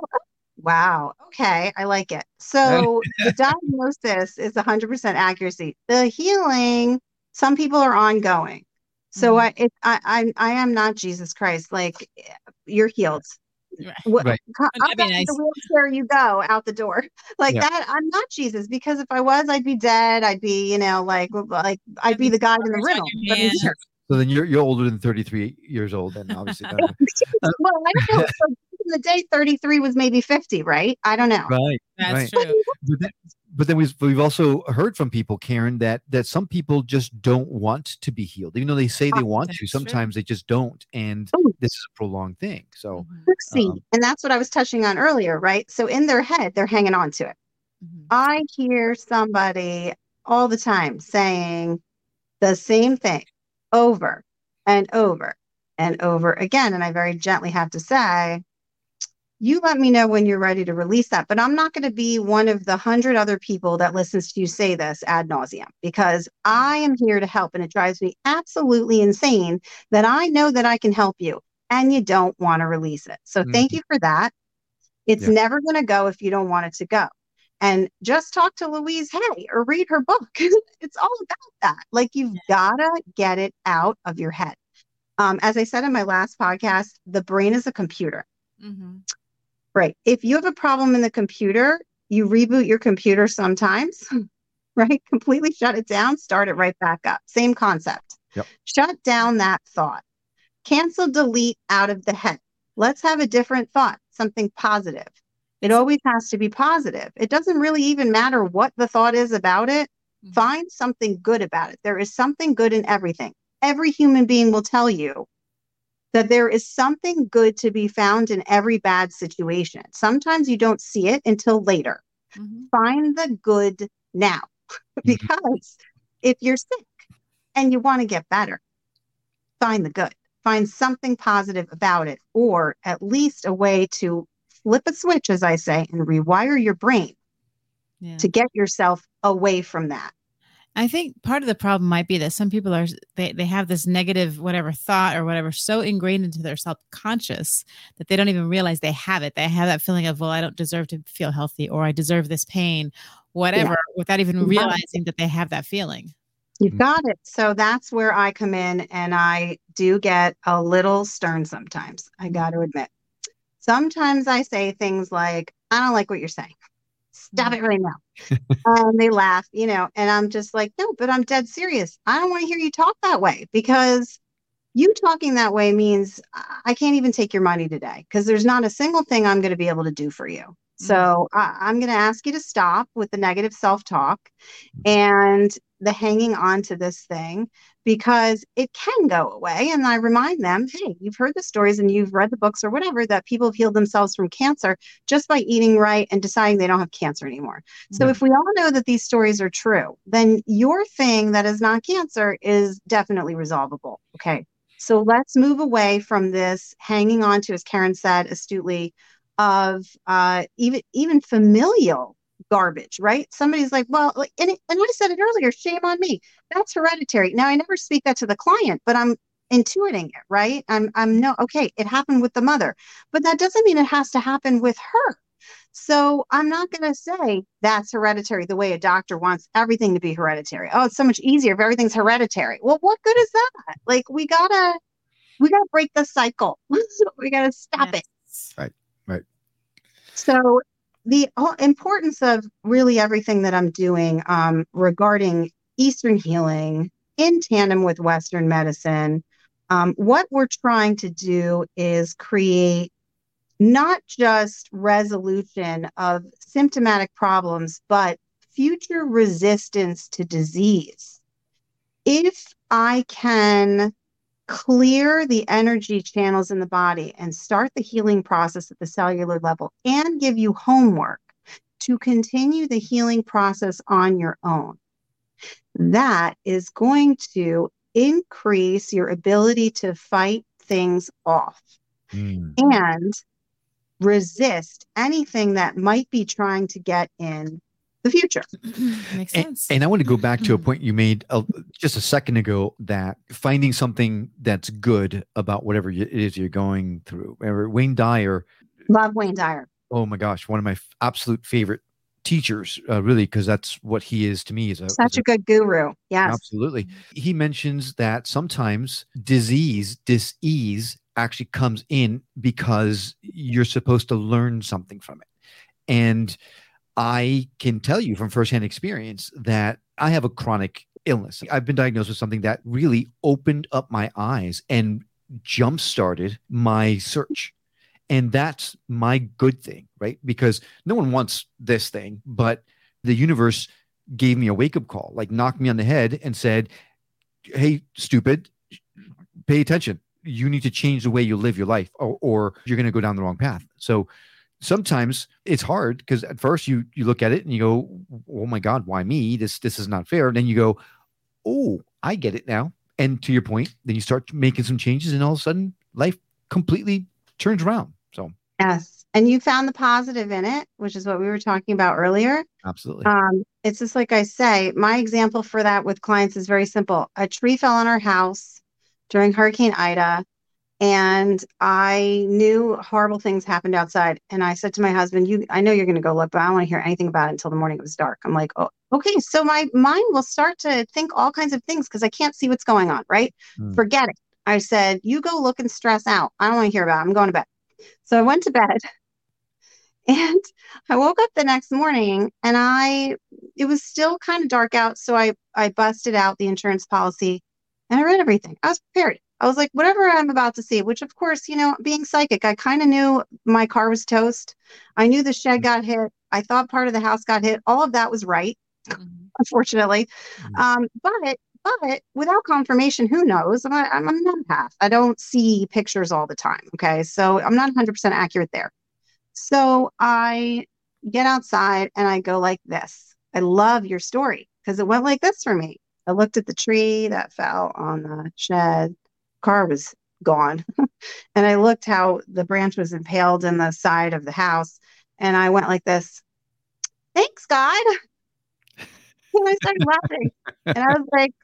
wow. Okay. I like it. So the diagnosis is one hundred percent accuracy. The healing, some people are ongoing. So I, it, I, I, I am not Jesus Christ. Like, you're healed. Right. What, Right. Up That'd be out nice. the wheelchair you go, out the door. Like Yeah. that. I'm not Jesus, because if I was, I'd be dead. I'd be, you know, like, like I'd be the guy in the Scars on riddle. your But I'm hands. here. so then you're, you're older than thirty-three years old then obviously. don't you? Well, I don't know. So in the day, thirty-three was maybe fifty, right? I don't know. Right. That's right. true. But then, but then we've, we've also heard from people, Karen, that that some people just don't want to be healed, even though they say they want to. That's Sometimes they just don't, and Oh. this is a prolonged thing. So, See, Um, and that's what I was touching on earlier, right? So in their head, they're hanging on to it. Mhm. I hear somebody all the time saying the same thing over and over and over again. And I very gently have to say, you let me know when you're ready to release that. But I'm not going to be one of the hundred other people that listens to you say this ad nauseum, because I am here to help. And it drives me absolutely insane that I know that I can help you and you don't want to release it. So thank you for that. It's Yeah. never going to go if you don't want it to go. And just talk to Louise Hay or read her book. It's all about that. Like, you've got to get it out of your head. Um, as I said in my last podcast, the brain is a computer. Mhm. Right. If you have a problem in the computer, you reboot your computer sometimes, right? Completely shut it down, start it right back up. Same concept. Yep. Shut down that thought. Cancel, delete out of the head. Let's have a different thought, something positive. It always has to be positive. It doesn't really even matter what the thought is about it. Mhm. Find something good about it. There is something good in everything. Every human being will tell you that there is something good to be found in every bad situation. Sometimes you don't see it until later. Mhm. Find the good now, because if you're sick and you want to get better, find the good. Find something positive about it, or at least a way to flip a switch, as I say, and rewire your brain Yeah. to get yourself away from that. I think part of the problem might be that some people are they, they have this negative whatever thought or whatever so ingrained into their subconscious that they don't even realize they have it. They have that feeling of, well, I don't deserve to feel healthy, or I deserve this pain, whatever, without even You got it. realizing that they have that feeling. You've got it. So that's where I come in, and I do get a little stern sometimes. I got to admit. Sometimes I say things like, I don't like what you're saying. Stop it right now. And they laugh, you know, and I'm just like, no, but I'm dead serious. I don't want to hear you talk that way, because you talking that way means I can't even take your money today, because there's not a single thing I'm going to be able to do for you. So I, I'm going to ask you to stop with the negative self-talk and the hanging on to this thing, because it can go away. And I remind them, hey, you've heard the stories and you've read the books or whatever, that people have healed themselves from cancer just by eating right and deciding they don't have cancer anymore. So Yeah. if we all know that these stories are true, then your thing that is not cancer is definitely resolvable. Okay. So let's move away from this hanging on to, as Karen said astutely, of uh, even even familial garbage, right? Somebody's like, well, like, and, it, and I said it earlier, shame on me. That's hereditary. Now, I never speak that to the client, but I'm intuiting it, right? I'm, I'm no, okay, it happened with the mother, but that doesn't mean it has to happen with her. So I'm not going to say that's hereditary the way a doctor wants everything to be hereditary. Oh, it's so much easier if everything's hereditary. Well, what good is that? Like, we gotta, we gotta break the cycle. We gotta stop Yes. it. Right. Right. So the whole importance of really everything that I'm doing um, regarding Eastern healing in tandem with Western medicine, um, what we're trying to do is create not just resolution of symptomatic problems, but future resistance to disease. If I can clear the energy channels in the body and start the healing process at the cellular level, and give you homework to continue the healing process on your own, that is going to increase your ability to fight things off. Mm. and resist anything that might be trying to get in the future. Makes And, sense. and I want to go back to a point you made uh, just a second ago, that finding something that's good about whatever it is you're going through. Remember, Wayne Dyer. Love Wayne Dyer. Oh my gosh, one of my f- absolute favorite teachers, uh, really, because that's what he is to me. Is a, Such as a, a good guru. Yes. Absolutely. He mentions that sometimes disease, dis-ease actually comes in because you're supposed to learn something from it. And I can tell you from firsthand experience that I have a chronic illness. I've been diagnosed with something that really opened up my eyes and jump-started my search. And that's my good thing, right? Because no one wants this thing, but the universe gave me a wake-up call, like knocked me on the head and said, hey, stupid, pay attention. You need to change the way you live your life, or, or you're going to go down the wrong path. So sometimes it's hard because at first you you look at it and you go, oh my God, why me? This this is not fair. And then you go, oh, I get it now. And to your point, then you start making some changes, and all of a sudden life completely turns around. So yes. And you found the positive in it, which is what we were talking about earlier. Absolutely. Um, it's just like I say, my example for that with clients is very simple. A tree fell on our house during Hurricane Ida, and I knew horrible things happened outside. And I said to my husband, "You, I know you're going to go look, but I don't want to hear anything about it until the morning it was dark." I'm like, "Oh, okay." So my mind will start to think all kinds of things because I can't see what's going on, right? Mm. Forget it. I said, "You go look and stress out. I don't want to hear about it. I'm going to bed." So I went to bed, and I woke up the next morning, and I, it was still kind of dark out. So I, I busted out the insurance policy and I read everything. I was prepared. I was like, whatever I'm about to see, which of course, you know, being psychic, I kind of knew my car was toast. I knew the shed got hit. I thought part of the house got hit. All of that was right, mm-hmm. unfortunately. Mm-hmm. Um, but, but without confirmation, who knows? I'm, a, I'm an empath. I don't see pictures all the time. Okay. So I'm not one hundred percent accurate there. So I get outside and I go like this. I love your story because it went like this for me. I looked at the tree that fell on the shed. Car was gone. And I looked how the branch was impaled in the side of the house. And I went like this, thanks, God. And I started laughing. And I was like,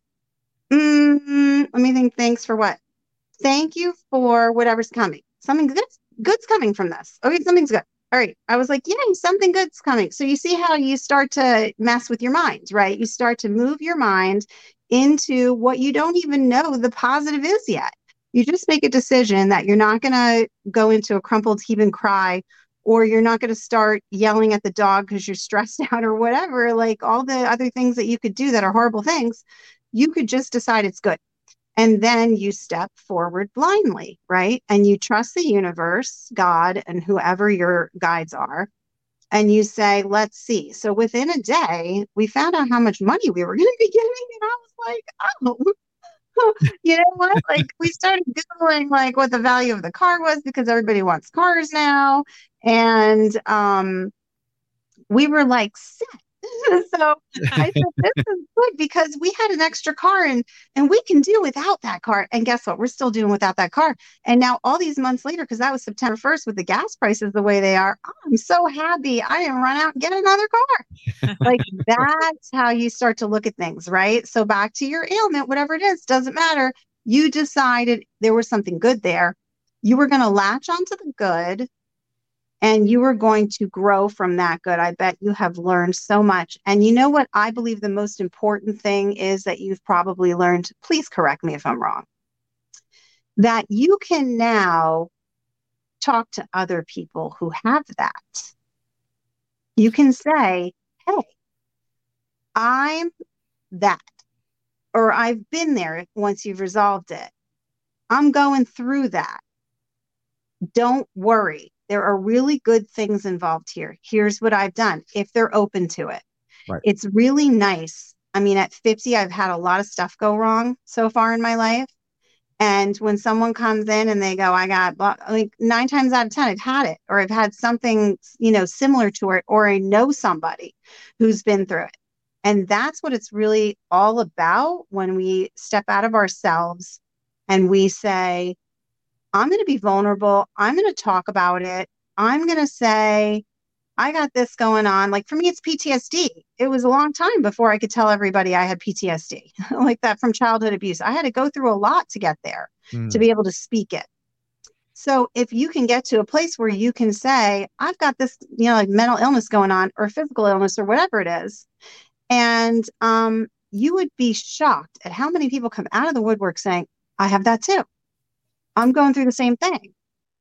mm, let me think, thanks for what? Thank you for whatever's coming. Something good's, good's coming from this. Okay, something's good. All right. I was like, yay, something good's coming. So you see how you start to mess with your mind, right? You start to move your mind into what you don't even know the positive is yet. You just make a decision that you're not going to go into a crumpled heap and cry, or you're not going to start yelling at the dog because you're stressed out or whatever, like all the other things that you could do that are horrible things. You could just decide it's good. And then you step forward blindly, right? And you trust the universe, God, and whoever your guides are. And you say, let's see. So within a day, we found out how much money we were going to be getting. And I was like, oh, you know what? Like we started Googling like what the value of the car was because everybody wants cars now. And um, we were like, set. So I said, this is good because we had an extra car and, and we can do without that car. And guess what? We're still doing without that car. And now all these months later, because that was September first with the gas prices the way they are, I'm so happy I didn't run out and get another car. Like that's how you start to look at things, right? So back to your ailment, whatever it is, doesn't matter. You decided there was something good there. You were going to latch onto the good. And you are going to grow from that good. I bet you have learned so much. And you know what I believe the most important thing is that you've probably learned, please correct me if I'm wrong, that you can now talk to other people who have that. You can say, hey, I'm that, or I've been there once you've resolved it. I'm going through that. Don't worry. There are really good things involved here. Here's what I've done, if they're open to it. Right. It's really nice. I mean, at fifty, I've had a lot of stuff go wrong so far in my life. And when someone comes in and they go, I got, like nine times out of ten, I've had it, or I've had something, you know, similar to it, or I know somebody who's been through it. And that's what it's really all about when we step out of ourselves and we say, I'm going to be vulnerable. I'm going to talk about it. I'm going to say, I got this going on. Like for me, it's P T S D. It was a long time before I could tell everybody I had P T S D like that from childhood abuse. I had to go through a lot to get there mm. to be able to speak it. So if you can get to a place where you can say, I've got this, you know, like mental illness going on or physical illness or whatever it is. And um, you would be shocked at how many people come out of the woodwork saying, I have that too. I'm going through the same thing.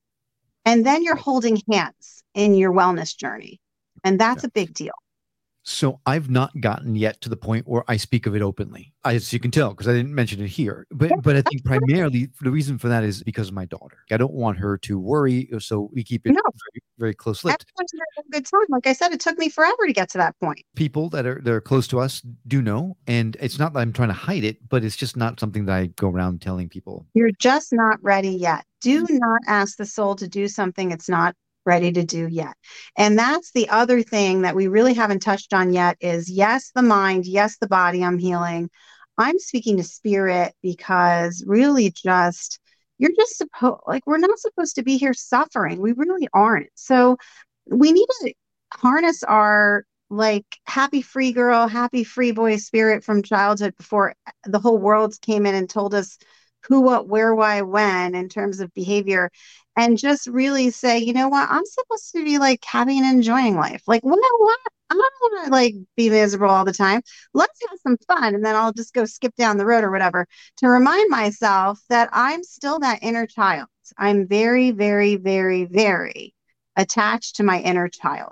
And then you're holding hands in your wellness journey. And that's a big deal. So I've not gotten yet to the point where I speak of it openly, as you can tell, because I didn't mention it here. But but I think primarily the reason for that is because of my daughter. I don't want her to worry, so we keep it no. very, very close-lipped. Everyone's having a good time. Like I said, it took me forever to get to that point. People that are that are close to us do know, and it's not that I'm trying to hide it, but it's just not something that I go around telling people. You're just not ready yet. Do not ask the soul to do something it's not ready to do yet. And that's the other thing that we really haven't touched on yet is yes, the mind, yes, the body, I'm healing. I'm speaking to spirit because really just, you're just supposed, like, we're not supposed to be here suffering. We really aren't. So we need to harness our like happy free girl, happy free boy spirit from childhood before the whole world came in and told us who, what, where, why, when in terms of behavior. And just really say, you know what, I'm supposed to be like having and enjoying life. Like, what? what? I don't want to like be miserable all the time. Let's have some fun. And then I'll just go skip down the road or whatever to remind myself that I'm still that inner child. I'm very, very, very, very attached to my inner child.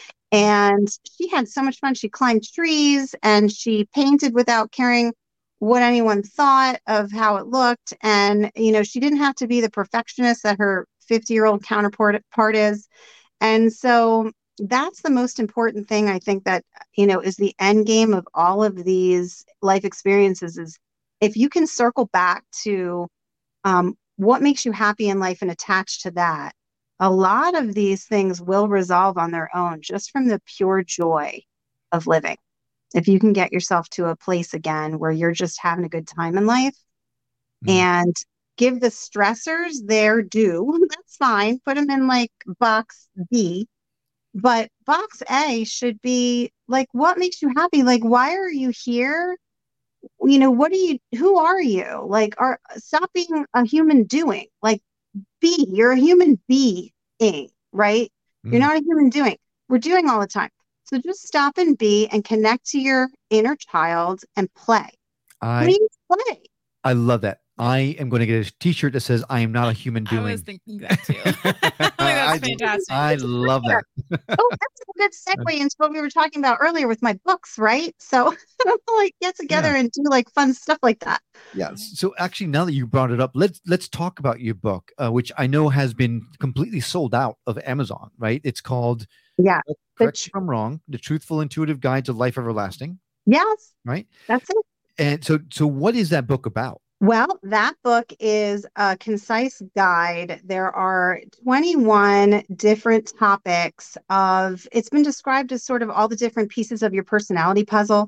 And she had so much fun. She climbed trees and she painted without caring what anyone thought of how it looked. And, you know, she didn't have to be the perfectionist that her fifty-year-old counterpart part is. And so that's the most important thing, I think, that, you know, is the end game of all of these life experiences is if you can circle back to um, what makes you happy in life and attach to that, a lot of these things will resolve on their own just from the pure joy of living. If you can get yourself to a place again where you're just having a good time in life mm. and give the stressors their due, that's fine. Put them in like box B, but box A should be like, what makes you happy? Like, why are you here? You know, what are you, who are you? Like, are stop being a human doing, like be, you're a human being, right? Mm. You're not a human doing. We're doing all the time. So just stop and be and connect to your inner child and play. I, Please play. I love that. I am going to get a t-shirt that says, I am not a human doing. I was thinking that too. I think that's fantastic. I love that. Oh, that's a good segue into what we were talking about earlier with my books, right? So like get together yeah. and do like fun stuff like that. Yes. So actually, now that you brought it up, let's let's talk about your book, uh, which I know has been completely sold out of Amazon, right? It's called Yeah. Correct me if I'm wrong, The Truthful Intuitive Guide to Life Everlasting. Yes. Right? That's it. And so so what is that book about? Well, that book is a concise guide. There are twenty-one different topics of, it's been described as sort of all the different pieces of your personality puzzle.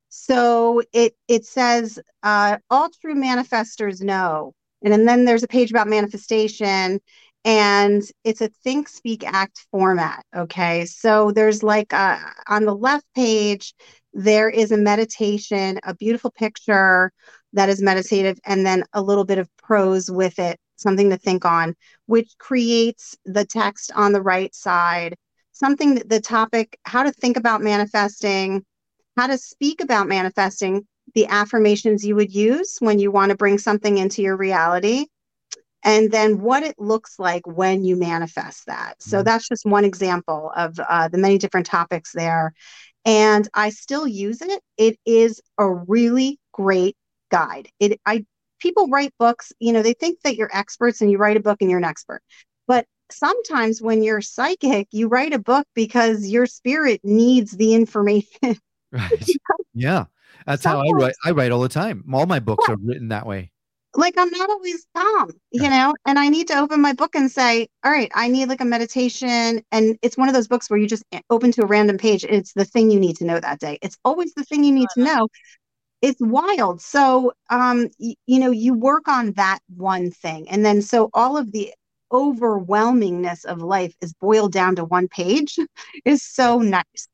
So it it says, uh, all true manifestors know. And, and then there's a page about manifestation. And it's a think, speak, act format. Okay. So there's like a, on the left page, there is a meditation, a beautiful picture that is meditative, and then a little bit of prose with it, something to think on, which creates the text on the right side, something that the topic, how to think about manifesting, how to speak about manifesting, the affirmations you would use when you want to bring something into your reality, and then what it looks like when you manifest that. So that's just one example of uh, the many different topics there. And I still use it. It is a really great guide. It, I, people write books, you know, they think that you're experts and you write a book and you're an expert. But sometimes when you're psychic, you write a book because your spirit needs the information. Right. Yeah. That's sometimes, how I write. I write all the time. All my books yeah. are written that way. Like I'm not always calm, you know, and I need to open my book and say, all right, I need like a meditation. And it's one of those books where you just open to a random page. And it's the thing you need to know that day. It's always the thing you need to know. It's wild. So, um, y- you know, you work on that one thing. And then so all of the overwhelmingness of life is boiled down to one page is so nice.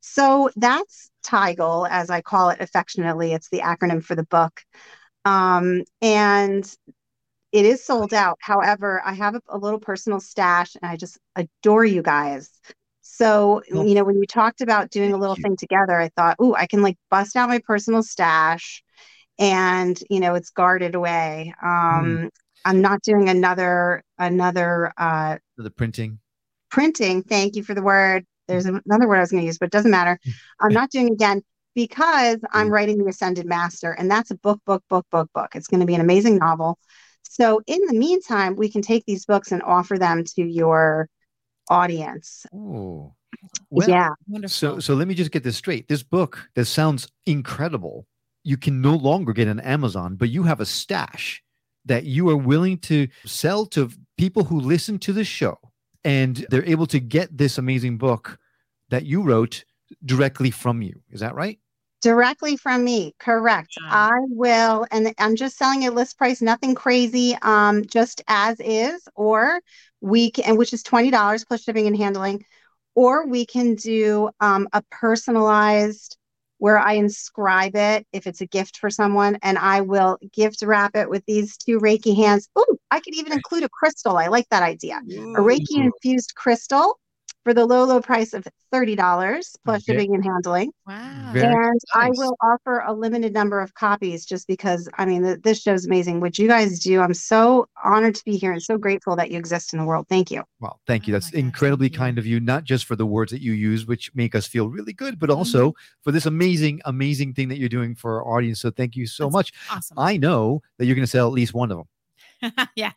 So that's Tigle, as I call it affectionately. It's the acronym for the book. Um, and it is sold out. However, I have a, a little personal stash and I just adore you guys. So, well, you know, when you talked about doing a little thing together, I thought, ooh, I can like bust out my personal stash and, you know, it's guarded away. Um, mm. I'm not doing another, another, uh, the printing, printing. Thank you for the word. There's another word I was going to use, but it doesn't matter. I'm not doing it again because I'm writing The Ascended Master, and that's a book, book, book, book, book. It's going to be an amazing novel. So in the meantime, we can take these books and offer them to your audience. Oh, well, yeah. Wonderful. So, so let me just get this straight. This book that sounds incredible, you can no longer get on Amazon, but you have a stash that you are willing to sell to people who listen to the show, and they're able to get this amazing book that you wrote directly from you. Is that right? Directly from me. Correct. Yeah. I will. And I'm just selling at list price, nothing crazy, um, just as is, or we can, which is twenty dollars plus shipping and handling, or we can do um, a personalized where I inscribe it if it's a gift for someone, and I will gift wrap it with these two Reiki hands. Oh, I could even include a crystal. I like that idea. Ooh. A Reiki infused crystal for the low, low price of thirty dollars plus okay. shipping and handling. Wow. Very and nice. I will offer a limited number of copies just because, I mean, the, this show's amazing. What you guys do, I'm so honored to be here and so grateful that you exist in the world. Thank you. Well, thank you. Oh That's incredibly God, kind of you, not just for the words that you use, which make us feel really good, but also mm-hmm. for this amazing, amazing thing that you're doing for our audience. So thank you so That's much. Awesome. I know that you're going to sell at least one of them. Yeah.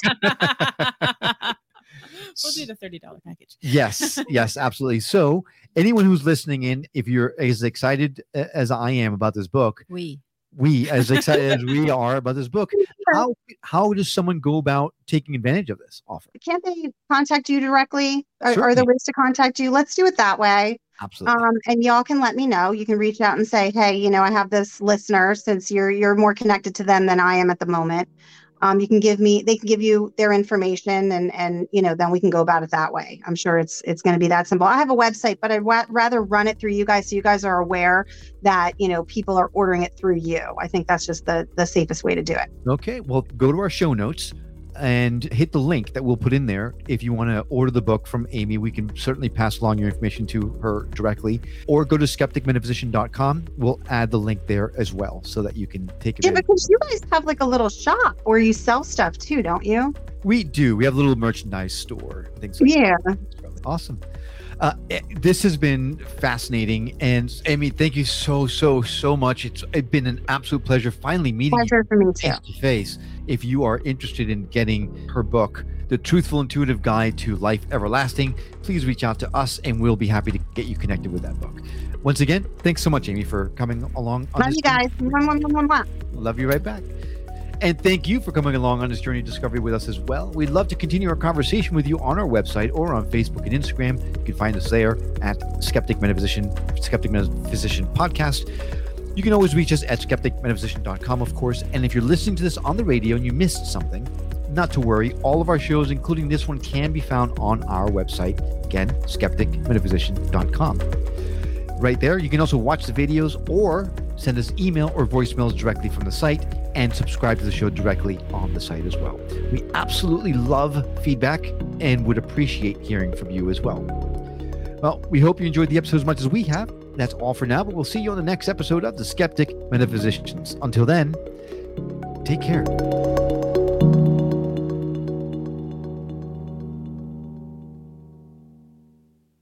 We'll do the thirty dollars package. Yes, yes, absolutely. So anyone who's listening in, if you're as excited as I am about this book, we, we as excited as we are about this book, how how does someone go about taking advantage of this offer? Can't they contact you directly? Are, are there ways to contact you? Let's do it that way. Absolutely. Um, and y'all can let me know. You can reach out and say, hey, you know, I have this listener, since you're you're more connected to them than I am at the moment. Um, you can give me, they can give you their information, and, and, you know, then we can go about it that way. I'm sure it's, it's going to be that simple. I have a website, but I'd wa- rather run it through you guys, so you guys are aware that, you know, people are ordering it through you. I think that's just the, the safest way to do it. Okay. Well, go to our show notes and hit the link that we'll put in there. If you want to order the book from Amy, we can certainly pass along your information to her directly, or go to skeptic metaphysician dot com. We'll add the link there as well so that you can take it. Yeah, because you guys have like a little shop where you sell stuff too, don't you? We do. We have a little merchandise store. Things like yeah. that. Awesome. Uh, this has been fascinating. And Amy, thank you so, so, so much. It's, it's been an absolute pleasure finally meeting pleasure you for me too. face to face. If you are interested in getting her book, The Truthful Intuitive Guide to Life Everlasting, please reach out to us and we'll be happy to get you connected with that book. Once again, thanks so much, Amy, for coming along. On Love this you guys. Mwah, mwah, mwah, mwah. Love you right back. And thank you for coming along on this journey of discovery with us as well. We'd love to continue our conversation with you on our website or on Facebook and Instagram. You can find us there at Skeptic Metaphysician, Skeptic Metaphysician Podcast. You can always reach us at skeptic metaphysician dot com, of course. And if you're listening to this on the radio and you missed something, not to worry. All of our shows, including this one, can be found on our website. Again, skeptic metaphysician dot com. Right there, you can also watch the videos or send us email or voicemails directly from the site, and subscribe to the show directly on the site as well. We absolutely love feedback and would appreciate hearing from you as well. Well, we hope you enjoyed the episode as much as we have. That's all for now, but we'll see you on the next episode of The Skeptic Metaphysicians. Until then, take care.